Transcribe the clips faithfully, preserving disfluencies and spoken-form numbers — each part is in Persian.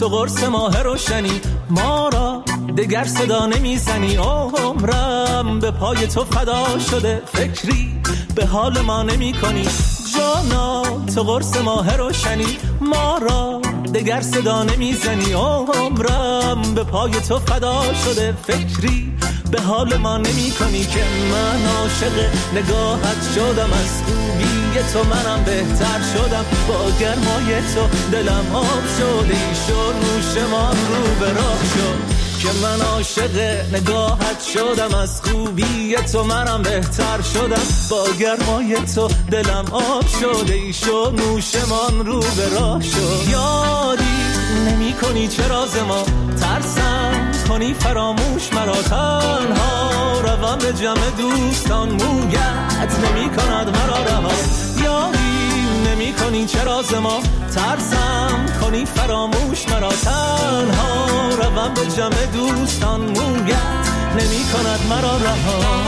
تو قرص ماه روشنی، ما را دگر صدا نمیزنی. عمرم به پای تو فدا شده، فکری به حال ما نمی کنی. جانا تو قرص ماه روشنی، ما را دگر صدا نمیزنی. عمرم به پای تو فدا شده، فکری به حال ما نمی کنی. که من عاشق نگاهت شدم، از خوبی تو منم بهتر شدم. با گرمای تو دلم آب شده، ایشو نوشمان رو به راه شد. که من عاشق نگاهت شدم، از خوبی تو منم بهتر شدم. با گرمای تو دلم آب شده، ایشو نوشمان رو به راه شد. یادی نمی کنی چرا ز ما ترسم کنی فراموش مرا، تنها روم به جمع دوستان، مویت نمی کند مرا رها. یادی نمی کنی چرا ز ما ترسم کنی فراموش مرا، تنها روم به جمع دوستان، مویت نمی کند مرا رها.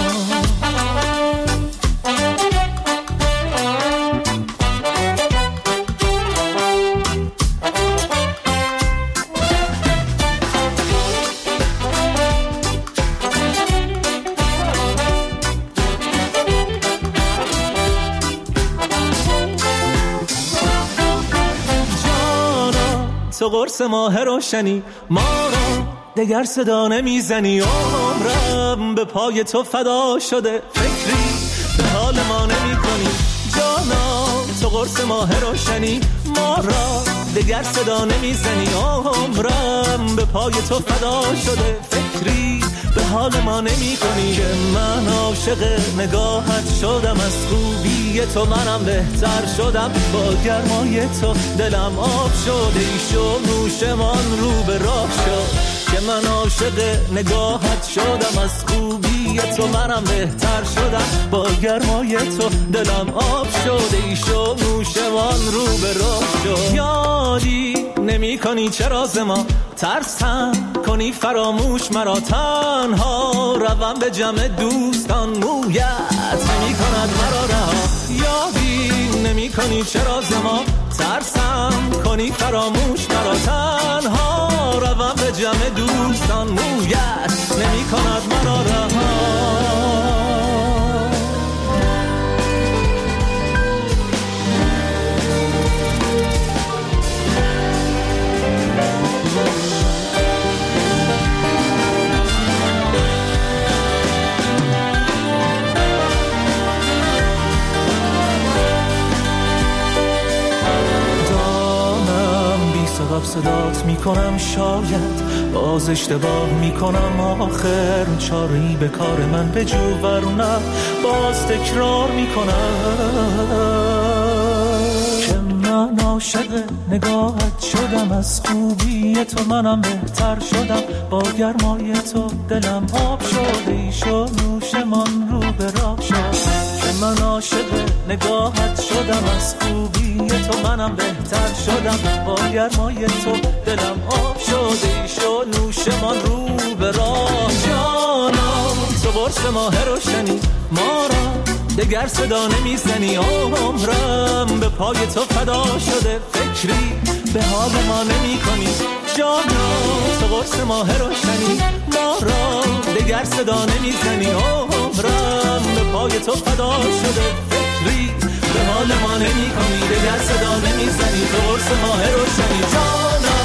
تو قرص ماه روشنی، ما را دگر صدا نمیزنی. عمرم به پای تو فدا شده، فکری به حال ما نمی کنی. جانا تو قرص ماه روشنی، ما را دگر صدا نمیزنی. عمرم به پای تو فدا شده، فکری به حال ما نمی کنی. که من عاشق نگاهت شدم، از خوبی تو منم بهتر شدم. با گرمای تو دلم آب شده، ایشو نوشمان رو به راه شد. که من عاشق نگاهت شدم، از خوبی تو منم بهتر شدم. با گرمای تو دلم آب شده، ایشو نوشمان رو به راه شد. یادی نمی کنی چرا ز ما ترسم کنی فراموش مرا، تنها روم به جمع دوستان، مویت نمی کند مرا رها. یادی نمی کنی چرا ز ما ترسم کنی فراموش مرا، تنها روم به جمع دوستان، مویت نمی کند مرا رها. سبب صدات میکنم، شاید باز اشتباه میکنم. آخر چاری به کار من بجو ورنه باز تکرار میکنم. که من عاشق نگاهت شدم، از خوبی تو منم بهتر شدم. با گرمای تو دلم آب شده، ایشو نوشمان رو به راه شد. که من عاشق نگاهت شدم، از خوبی تو منم بهتر شدم. با گرمای تو دلم آب شده، ایشو نوشمان رو به راه. جانا تو قرص ماه روشنی، ما را دگر صدا نمیزنی. عمرم به پای تو فدا شده، فکری به حال ما نمی کنی. جانا تو قرص ماه روشنی، ما را دگر صدا نمیزنی. عمرم به پای تو فدا شده، فکری به حال ما نمی کنی. دگر صدا نمیزنی، تو قرص ماه روشنی. جانا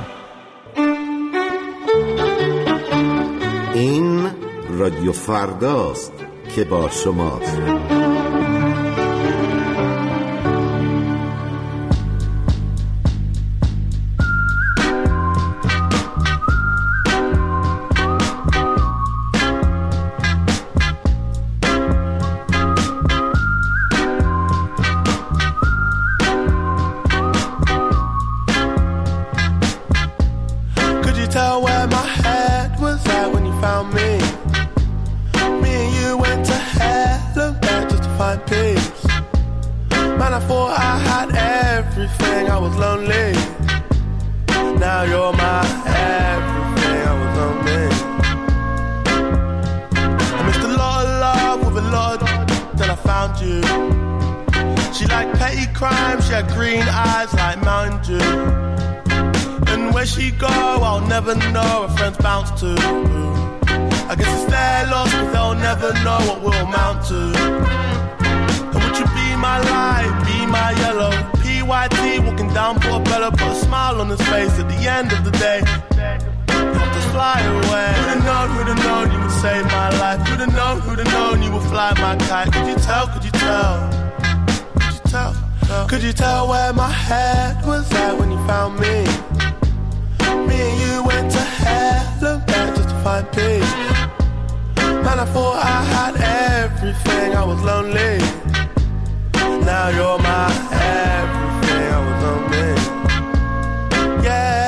این رادیو فرداست که با شماست. She liked petty crime, she had green eyes like Mountain Dew. And when where she go, I'll never know. Her friends bounce to. I guess it's their loss, but they'll never know what we'll amount to. And would you be my light, be my yellow? P Y T walking down Portobello, put a smile on his face at the end of the day. Helped us fly away. Who'd have known, who'd have known you would save my life? Who'd have known, who'd have known you would fly my kite? Could you tell, could you tell? Could you tell? Could you tell where my head was at when you found me? Me and you went to hell and back just to find peace. Man, I thought I had everything, I was lonely. Now you're my everything, I was lonely. Yeah.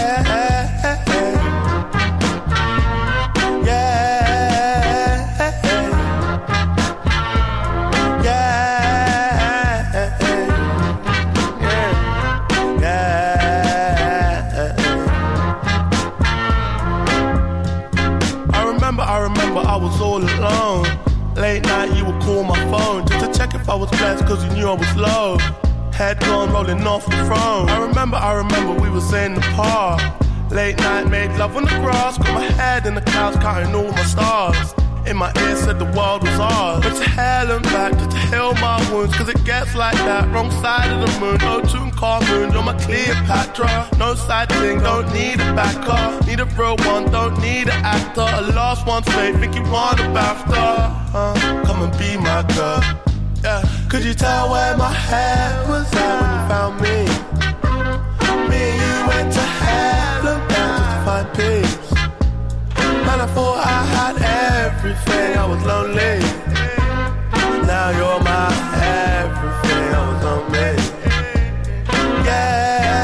I was all alone. Late night you would call my phone just to check if I was blessed, cause you knew I was low. Head gone rolling off the throne. I remember, I remember we was in the park. Late night made love on the grass. Got my head in the clouds counting all my stars. In my ear said the world was ours. But to hell and back just to heal my wounds, cause it gets like that. Wrong side of the moon, no Tutankhamun. You're my Cleopatra. No side thing, don't need a backer. Need a real one, don't need an actor. A lost one say, think you want a BAFTA. uh, Come and be my girl. Yeah. Could you tell where my head was at when you found me? Me and you went to hell and back just to find peace. Man, I thought I had everything, I was lonely. Now you're my everything, I was lonely. Yeah.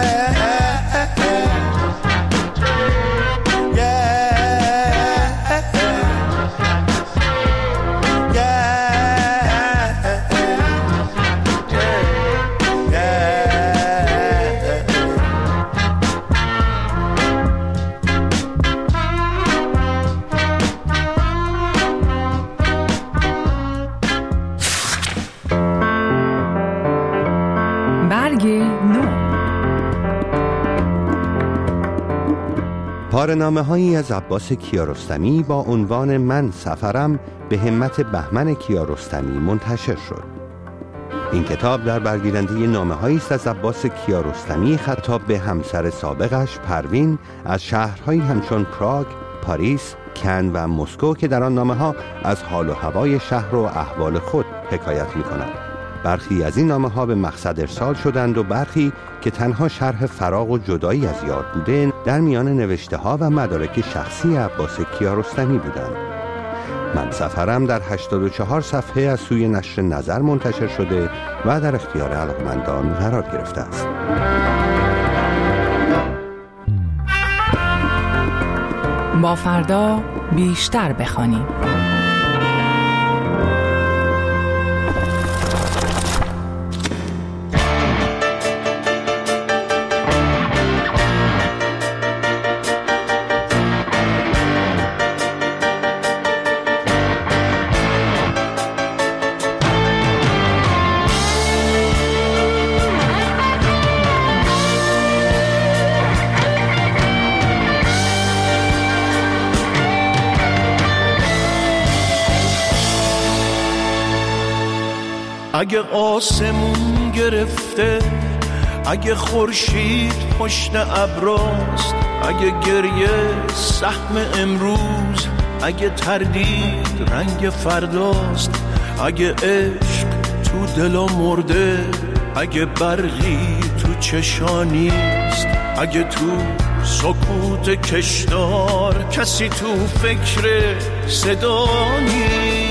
پاره‌نامه‌هایی از عباس کیارستمی با عنوان من سفرم به همت بهمن کیارستمی منتشر شد. این کتاب در برگیرنده نامه‌هایی است از عباس کیارستمی خطاب به همسر سابقش پروین از شهرهایی همچون پراگ، پاریس، کن و مسکو که در آن نامه‌ها از حال و هوای شهر و احوال خود حکایت می‌کنند. برخی از این نامه‌ها به مقصد ارسال شدند و برخی که تنها شرح فراق و جدایی از یار بوده در میان نوشته‌ها و مدارک شخصی عباس کیارستمی بودند. من سفرم در هشتاد و چهار صفحه از سوی نشر نظر منتشر شده و در اختیار علاقه‌مندان قرار گرفته است. با فردا بیشتر بخوانیم. اگه آسمون گرفته، اگه خورشید پشت ابراست، اگه گریه سهم امروز، اگه تردید رنگ فرداست، اگه عشق تو دلا مرده، اگه برقی تو چشانیست، اگه تو سکوت کشدار کسی تو فکر صدا نیست.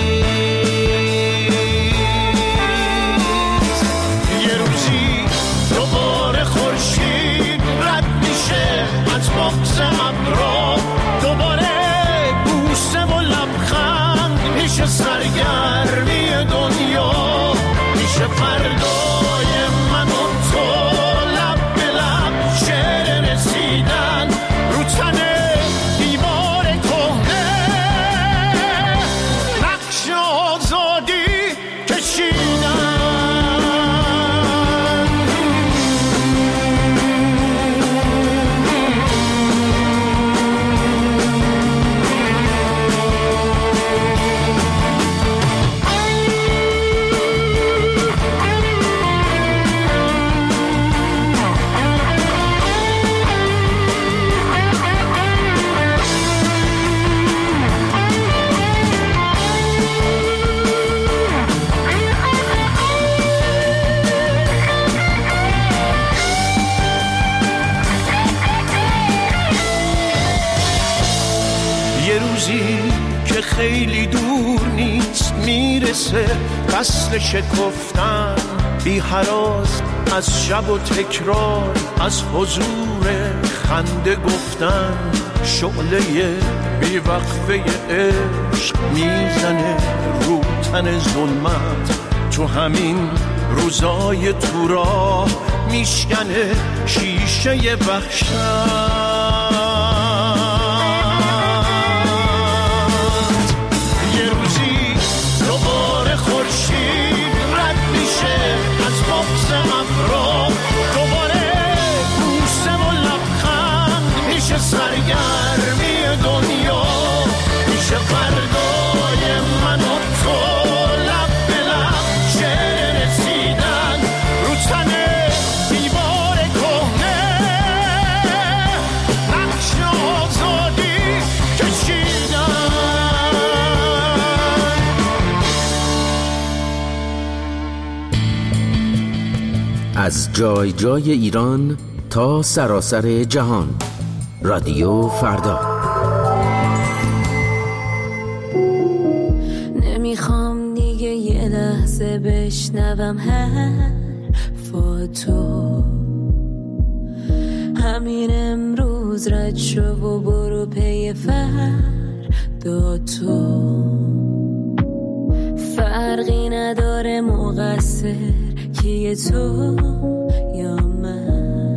یه روزی دوباره خورشید رد میشه از بغض ابرا، دوباره بوسه و لبخند میشه سرگرمی دنیا، میشه فردای من و تو لب به لب شعر رسیدن رو تن دیوار کهنه. خیلی دور نیست میرسه فصل شکفتن، بی هراس از شب و تکرار، از حضور خنده گفتن. شعله بی وقفه عشق میزنه رو تن ظلمت، تو همین روزای تو راه میشکنه شیشه وحشت. یه روزی دوباره خورشید رد میشه از بغض ابرا، دوباره بوسه و لبخند میشه سرگرمی دنیا، میشه فردای من و تو لب به لب شعر رسیدن رو تن دیوار کهنه، نقش آزادی کشیدن. از جای جای ایران تا سراسر جهان، رادیو فردا. نمیخوام دیگه یه لحظه بشنوم حرفاتو، همین امروز رد شو و برو پی فردا تو. فرقی نداره مقصر کیه تو یا من،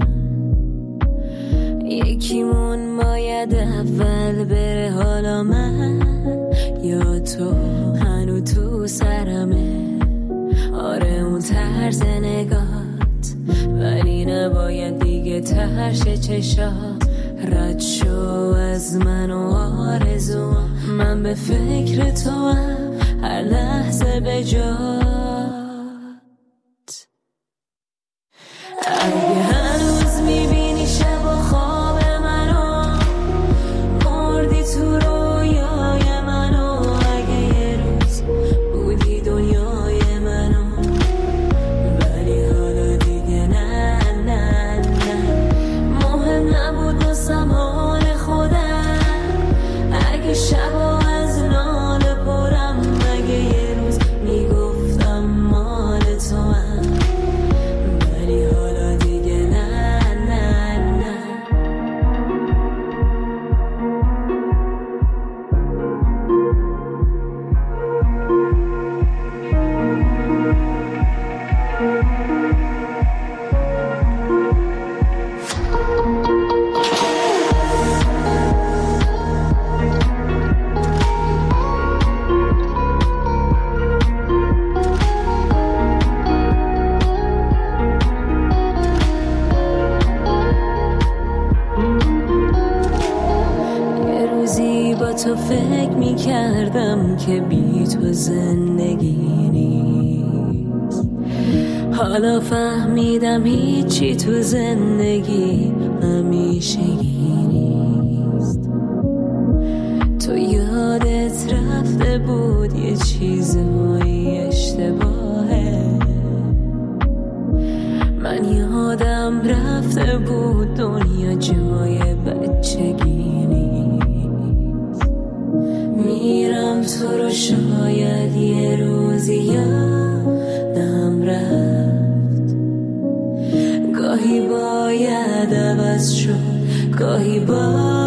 یکیمون باید اول بره حالا من یا تو. هنو تو سرمه آره اون طرز نگات، ولی نباید دیگه ترش چشا. رد شو از من و آرزوام، من به فکر تو هم هر لحظه به جات. اگه هنوز میبینی شب و خواب منو، مردی تو رویای منو. اگه یه روز بودی دنیای منو، ولی حالا دیگه نه نه نه. مهم نبود واسم حال خودم، اگه شبا از ناله پرم. اگه یه روز میگفتم مال تو هم، ولی حالا دیگه نه نه نه. یه روزی با تو فکر میکردم که بی تو زندگی نیست، حالا فهمیدم هیچی تو زندگی همیشگی نیست. تو یادت رفته بود یه چیزهایی اشتباهه، من یادم رفته بود دنیا جای بچگی نیست. میرم تو رو شاید یه روزی یادم رفت، گاهی باید عوض شد گاهی باید